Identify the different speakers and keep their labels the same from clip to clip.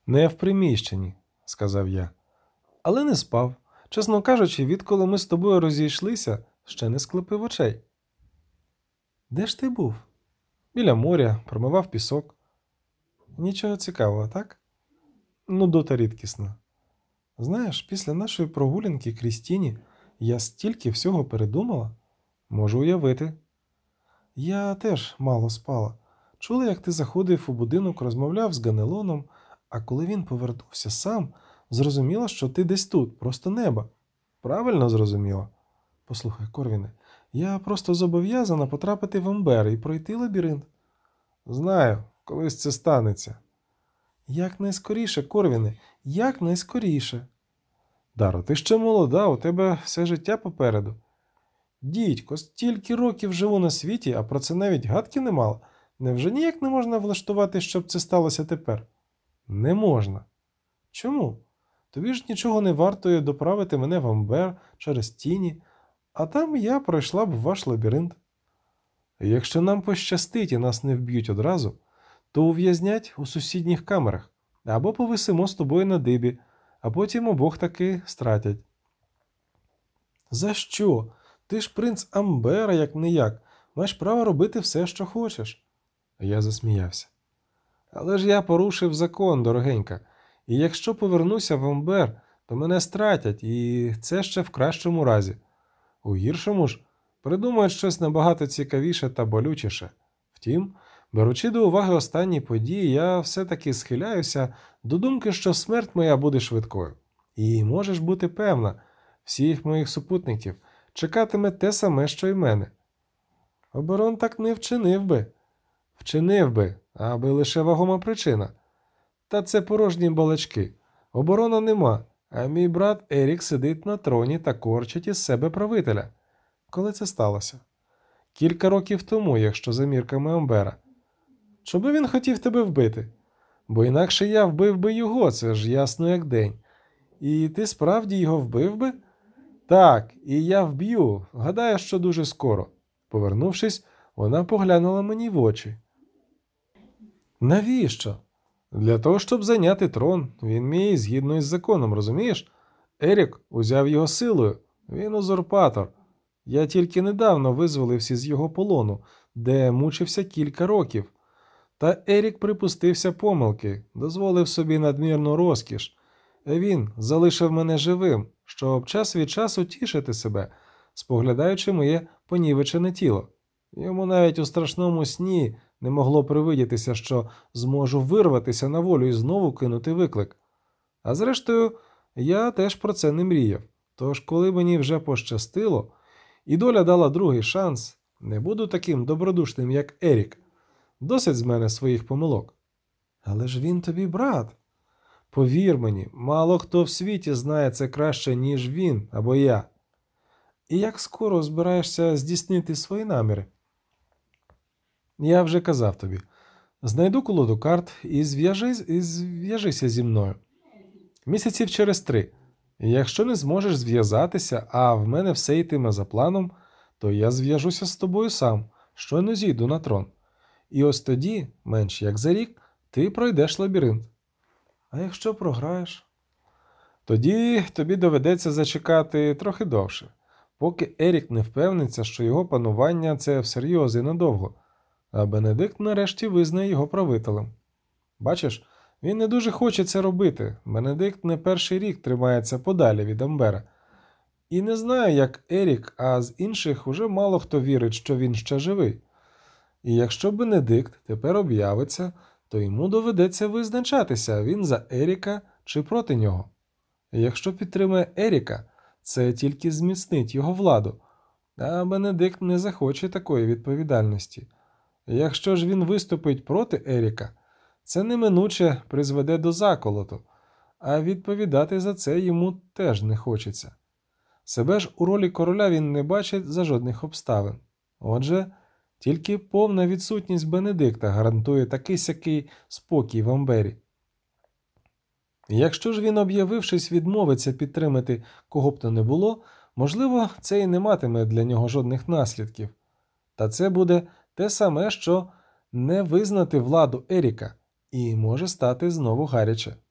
Speaker 1: Не в приміщенні, сказав я. Але не спав. Чесно кажучи, відколи ми з тобою розійшлися, ще не склепив очей. Де ж ти був? Біля моря, промивав пісок. Нічого цікавого, так? Нудота рідкісна. Знаєш, після нашої прогулянки крізь тіні я стільки всього передумала. Можу уявити. Я теж мало спала. Чула, як ти заходив у будинок, розмовляв з Ганелоном, а коли він повернувся сам, зрозуміла, що ти десь тут, просто неба. Правильно зрозуміла? Послухай, Корвіне, я просто зобов'язана потрапити в Амбер і пройти лабіринт. Знаю, колись це станеться. Якнайскоріше, Корвіне, якнайскоріше. Даро, ти ще молода, у тебе все життя попереду. Дідько, стільки років живу на світі, а про це навіть гадки не мала. Невже ніяк не можна влаштувати, щоб це сталося тепер? Не можна. Чому? Тобі ж нічого не вартує доправити мене в Амбер через тіні, а там я пройшла б ваш лабіринт. Якщо нам пощастить і нас не вб'ють одразу, то ув'язнять у сусідніх камерах, або повисимо з тобою на дибі, а потім обох таки стратять. За що? Ти ж принц Амбера, як не як, маєш право робити все, що хочеш. Я засміявся. Але ж я порушив закон, дорогенька, і якщо повернуся в Амбер, то мене стратять, і це ще в кращому разі. У гіршому ж придумають щось набагато цікавіше та болючіше. Втім, беручи до уваги останні події, я все-таки схиляюся до думки, що смерть моя буде швидкою. І можеш бути певна, всіх моїх супутників чекатиме те саме, що й мене. Оберон так не вчинив би. Вчинив би, аби лише вагома причина. Та це порожні балачки. Оборона нема, а мій брат Ерік сидить на троні та корчить із себе правителя. Коли це сталося? Кілька років тому, якщо за мірками Амбера. Чому він хотів тебе вбити? Бо інакше я вбив би його, це ж ясно як день. І ти справді його вбив би? Так, і я вб'ю. Гадаю, що дуже скоро. Повернувшись, вона поглянула мені в очі. Навіщо? Для того, щоб зайняти трон. Він мій згідно із законом, розумієш? Ерік узяв його силою. Він узурпатор. Я тільки недавно визволився з його полону, де мучився кілька років. Та Ерік припустився помилки, дозволив собі надмірну розкіш. Він залишив мене живим, щоб час від часу тішити себе, споглядаючи моє понівечене тіло. Йому навіть у страшному сні не могло привидітися, що зможу вирватися на волю і знову кинути виклик. А зрештою, я теж про це не мріяв. Тож, коли мені вже пощастило, і доля дала другий шанс, не буду таким добродушним, як Ерік. Досить з мене своїх помилок. Але ж він тобі брат. Повір мені, мало хто в світі знає це краще, ніж він або я. І як скоро збираєшся здійснити свої наміри? Я вже казав тобі. Знайду колоду карт і зв'яжися зі мною. Місяців через 3. Якщо не зможеш зв'язатися, а в мене все йтиме за планом, то я зв'яжуся з тобою сам, щойно зійду на трон. І ось тоді, менш як за рік, ти пройдеш лабіринт. А якщо програєш? Тоді тобі доведеться зачекати трохи довше, поки Ерік не впевниться, що його панування – це всерйоз і надовго, а Бенедикт нарешті визнає його правителем. Бачиш, він не дуже хоче це робити. Бенедикт не перший рік тримається подалі від Амбера. І не знаю, як Ерік, а з інших уже мало хто вірить, що він ще живий. І якщо Бенедикт тепер об'явиться, то йому доведеться визначатися, він за Еріка чи проти нього. І якщо підтримує Еріка, це тільки зміцнить його владу, а Бенедикт не захоче такої відповідальності. І якщо ж він виступить проти Еріка, це неминуче призведе до заколоту, а відповідати за це йому теж не хочеться. Себе ж у ролі короля він не бачить за жодних обставин. Отже, тільки повна відсутність Бенедикта гарантує такий-сякий спокій в Амбері. Якщо ж він, об'явившись, відмовиться підтримати кого б то не було, можливо, це і не матиме для нього жодних наслідків. Та це буде те саме, що не визнати владу Еріка, і може стати знову гаряче.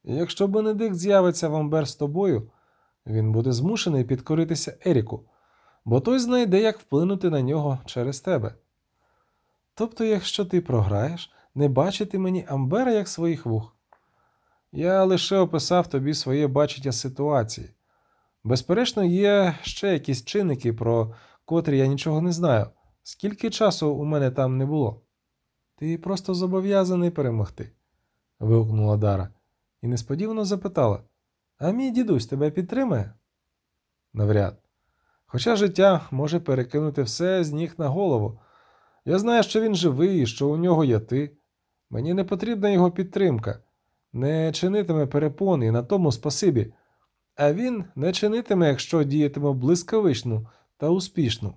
Speaker 1: Якщо Бенедикт з'явиться в Амбер з тобою, він буде змушений підкоритися Еріку, бо той знайде, як вплинути на нього через тебе. Тобто, якщо ти програєш, не бачити мені Амбера як своїх вух. Я лише описав тобі своє бачення ситуації. Безперечно, є ще якісь чинники, про котрі я нічого не знаю. Скільки часу у мене там не було? Ти просто зобов'язаний перемогти, вигукнула Дара і несподівано запитала: а мій дідусь тебе підтримає? Навряд. Хоча життя може перекинути все з ніг на голову. Я знаю, що він живий і що у нього є ти. Мені не потрібна його підтримка. Не чинитиме перепон і на тому спасибі. А він не чинитиме, якщо діятиме блискавично та успішно.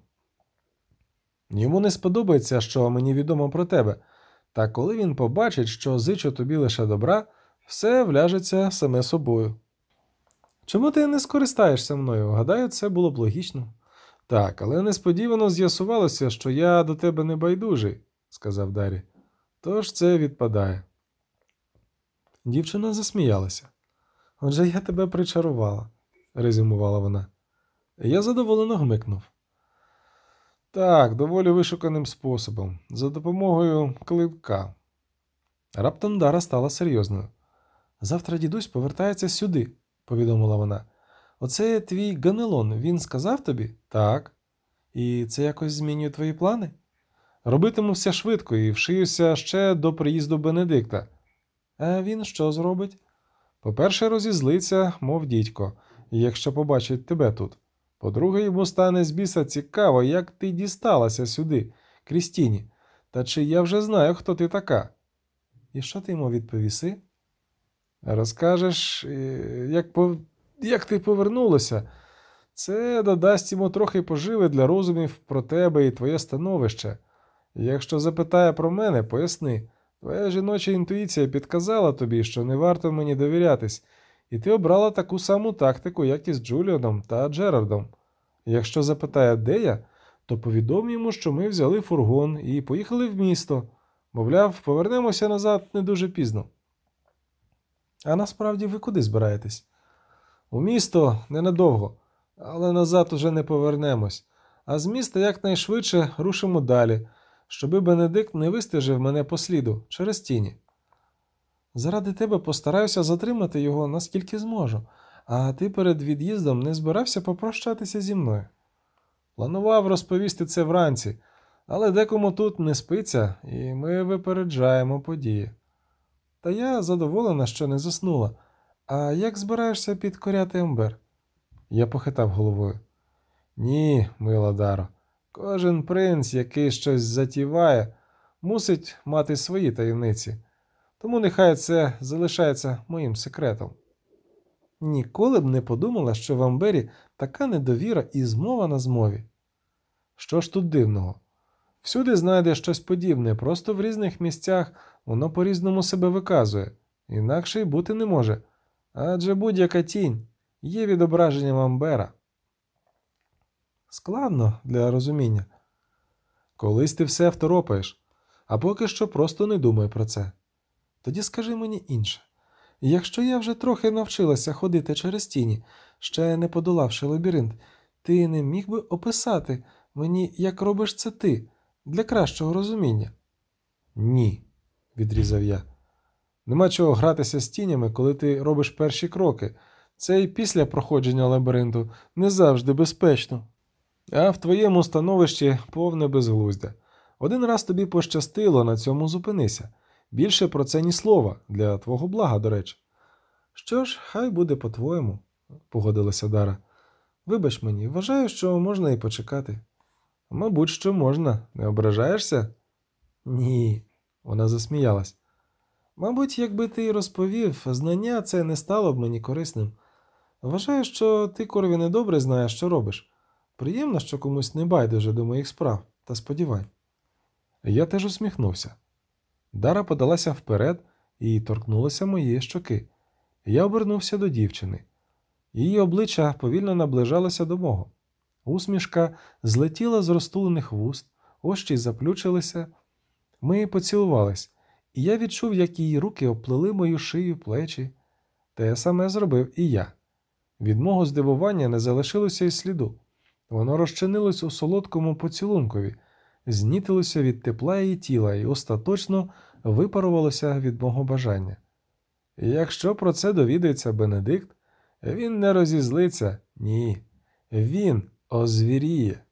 Speaker 1: Йому не сподобається, що мені відомо про тебе, та коли він побачить, що зичу тобі лише добра, все вляжеться саме собою. Чому ти не скористаєшся мною? Гадаю, це було б логічно. Так, але несподівано з'ясувалося, що я до тебе не байдужий, сказав Дарі. Тож це відпадає. Дівчина засміялася. Отже, я тебе причарувала, резюмувала вона. Я задоволено гмикнув. Так, доволі вишуканим способом, за допомогою клинка. Раптом Дара стала серйозною. Завтра дідусь повертається сюди, повідомила вона. Оце твій Ганелон, він сказав тобі? Так. І це якось змінює твої плани? Робитиму все швидко і вшиюся ще до приїзду Бенедикта. А він що зробить? По-перше, розізлиться, мов дідько, якщо побачить тебе тут. По-друге, йому стане з біса цікаво, як ти дісталася сюди, Крістіні, та чи я вже знаю, хто ти така. І що ти йому відповіси? Розкажеш, як ти повернулася. Це додасть йому трохи поживи для розумів про тебе і твоє становище. Якщо запитає про мене, поясни. Твоя жіноча інтуїція підказала тобі, що не варто мені довірятись, і ти обрала таку саму тактику, як і з Джуліаном та Джерардом. Якщо запитає, де я, то повідом йому, що ми взяли фургон і поїхали в місто. Мовляв, повернемося назад не дуже пізно. А насправді ви куди збираєтесь? У місто ненадовго, але назад уже не повернемось. А з міста якнайшвидше рушимо далі, щоби Бенедикт не вистежив мене по сліду через тіні. Заради тебе постараюся затримати його, наскільки зможу, а ти перед від'їздом не збирався попрощатися зі мною. Планував розповісти це вранці, але декому тут не спиться, і ми випереджаємо події. Та я задоволена, що не заснула. А як збираєшся підкоряти Ембер? Я похитав головою. Ні, мила Даро. Кожен принц, який щось затіває, мусить мати свої таємниці. Тому нехай це залишається моїм секретом. Ніколи б не подумала, що в Амбері така недовіра і змова на змові. Що ж тут дивного? Всюди знайдеш щось подібне, просто в різних місцях воно по-різному себе виказує, інакше й бути не може. Адже будь-яка тінь є відображенням Амбера. Складно для розуміння. Колись ти все второпаєш, а поки що просто не думай про це. Тоді скажи мені інше. Якщо я вже трохи навчилася ходити через тіні, ще не подолавши лабіринт, ти не міг би описати мені, як робиш це ти, для кращого розуміння? Ні, відрізав я. Нема чого гратися з тінями, коли ти робиш перші кроки. Це і після проходження лабіринту не завжди безпечно. А в твоєму становищі повне безглуздя. Один раз тобі пощастило, на цьому зупинися. Більше про це ні слова, для твого блага, до речі. Що ж, хай буде по-твоєму, погодилася Дара. Вибач мені, вважаю, що можна і почекати. Мабуть, що можна. Не ображаєшся? Ні, вона засміялась. Мабуть, якби ти й розповів, знання це не стало б мені корисним. Вважаю, що ти, Корвіне, добре знаєш, що робиш. Приємно, що комусь не байдуже до моїх справ, та сподівань. Я теж усміхнувся. Дара подалася вперед і торкнулася моєї щоки. Я обернувся до дівчини. Її обличчя повільно наближалося до мого. Усмішка злетіла з розтулених вуст, очі заплющилися. Ми поцілувались, і я відчув, як її руки оплели мою шию, плечі. Те саме зробив і я. Від мого здивування не залишилося й сліду. Воно розчинилось у солодкому поцілункові, знітилося від тепла її тіла і остаточно випарувалося від мого бажання. І якщо про це довідається Бенедикт, він не розізлиться, ні, він озвіріє.